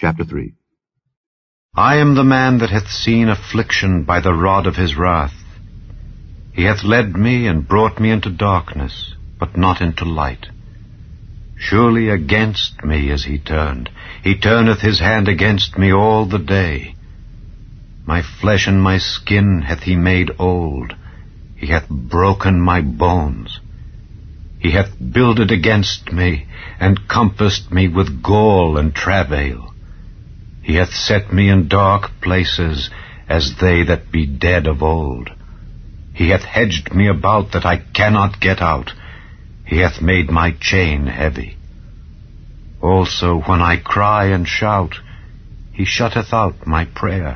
Chapter 3. I am the man that hath seen affliction by the rod of his wrath. He hath led me and brought me into darkness, but not into light. Surely against me is he turned. He turneth his hand against me all the day. My flesh and my skin hath he made old. He hath broken my bones. He hath builded against me, and compassed me with gall and travail. He hath set me in dark places, as they that be dead of old. He hath hedged me about that I cannot get out. He hath made my chain heavy. Also when I cry and shout, he shutteth out my prayer.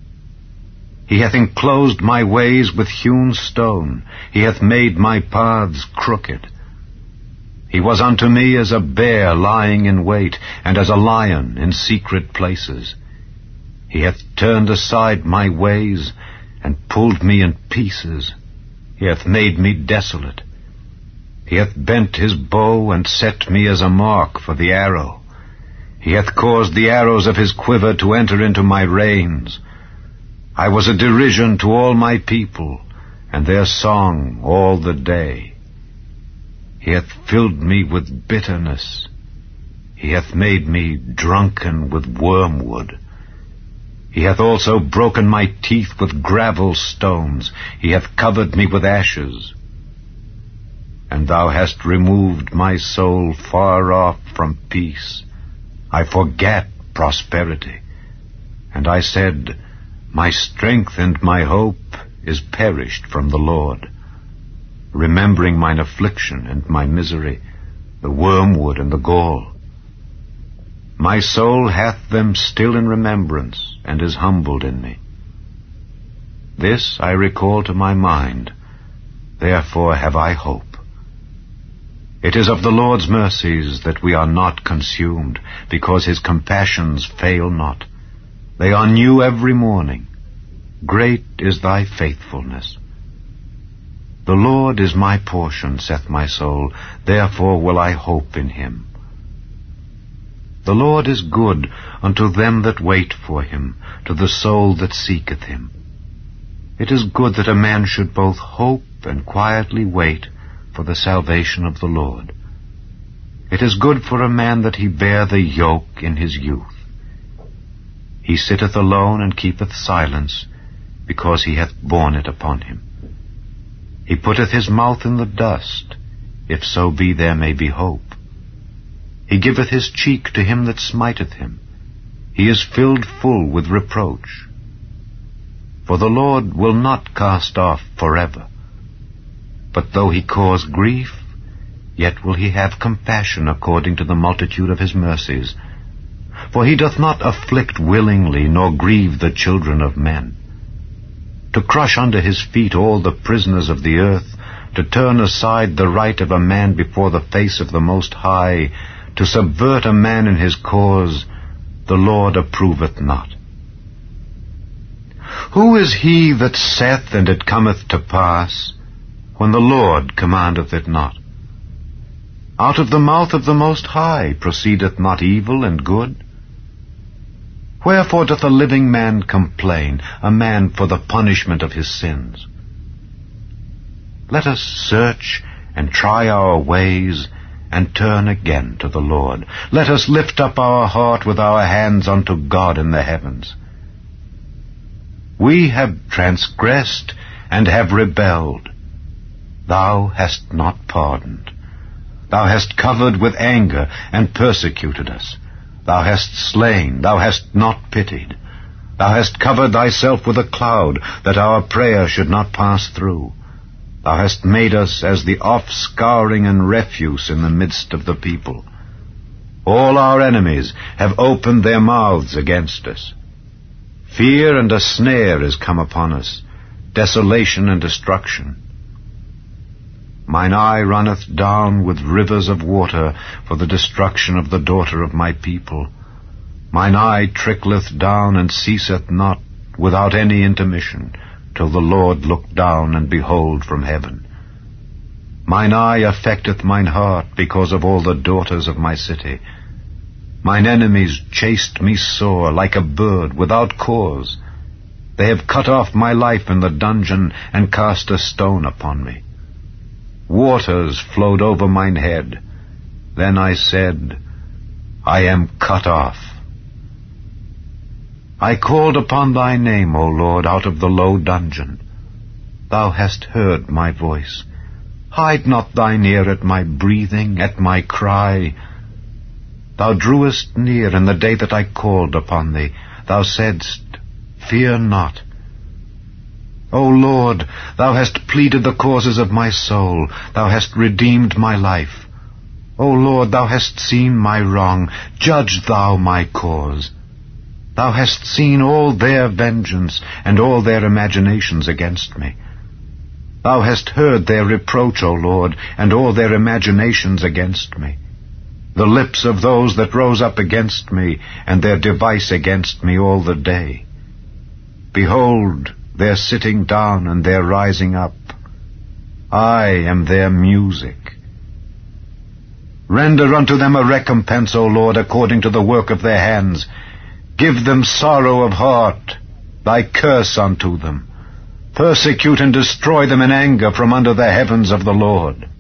He hath enclosed my ways with hewn stone. He hath made my paths crooked. He was unto me as a bear lying in wait, and as a lion in secret places. He hath turned aside my ways, and pulled me in pieces. He hath made me desolate. He hath bent his bow, and set me as a mark for the arrow. He hath caused the arrows of his quiver to enter into my reins. I was a derision to all my people, and their song all the day. He hath filled me with bitterness. He hath made me drunken with wormwood. He hath also broken my teeth with gravel stones. He hath covered me with ashes. And thou hast removed my soul far off from peace. I forgat prosperity. And I said, my strength and my hope is perished from the Lord. Remembering mine affliction and my misery, the wormwood and the gall. My soul hath them still in remembrance, and is humbled in me. This I recall to my mind, therefore have I hope. It is of the Lord's mercies that we are not consumed, because his compassions fail not. They are new every morning. Great is thy faithfulness. The Lord is my portion, saith my soul, therefore will I hope in him. The Lord is good unto them that wait for him, to the soul that seeketh him. It is good that a man should both hope and quietly wait for the salvation of the Lord. It is good for a man that he bear the yoke in his youth. He sitteth alone and keepeth silence, because he hath borne it upon him. He putteth his mouth in the dust, if so be there may be hope. He giveth his cheek to him that smiteth him. He is filled full with reproach. For the Lord will not cast off forever. But though he cause grief, yet will he have compassion according to the multitude of his mercies. For he doth not afflict willingly, nor grieve the children of men. To crush under his feet all the prisoners of the earth, to turn aside the right of a man before the face of the Most High, to subvert a man in his cause, the Lord approveth not. Who is he that saith, and it cometh to pass, when the Lord commandeth it not? Out of the mouth of the Most High proceedeth not evil and good? Wherefore doth a living man complain, a man for the punishment of his sins? Let us search and try our ways, and turn again to the Lord. Let us lift up our heart with our hands unto God in the heavens. We have transgressed and have rebelled. Thou hast not pardoned. Thou hast covered with anger and persecuted us. Thou hast slain, thou hast not pitied. Thou hast covered thyself with a cloud, that our prayer should not pass through. Thou hast made us as the offscouring and refuse in the midst of the people. All our enemies have opened their mouths against us. Fear and a snare is come upon us, desolation and destruction. Mine eye runneth down with rivers of water for the destruction of the daughter of my people. Mine eye trickleth down and ceaseth not without any intermission, till the Lord look down and behold from heaven. Mine eye affecteth mine heart because of all the daughters of my city. Mine enemies chased me sore like a bird without cause. They have cut off my life in the dungeon and cast a stone upon me. Waters flowed over mine head. Then I said, I am cut off. I called upon thy name, O Lord, out of the low dungeon. Thou hast heard my voice. Hide not thine ear at my breathing, at my cry. Thou drewest near in the day that I called upon thee. Thou saidst, Fear not. O Lord, thou hast pleaded the causes of my soul. Thou hast redeemed my life. O Lord, thou hast seen my wrong. Judge thou my cause. Thou hast seen all their vengeance and all their imaginations against me. Thou hast heard their reproach, O Lord, and all their imaginations against me. The lips of those that rose up against me, and their device against me all the day. Behold, their sitting down and their rising up. I am their music. Render unto them a recompense, O Lord, according to the work of their hands. Give them sorrow of heart, thy curse unto them. Persecute and destroy them in anger from under the heavens of the Lord.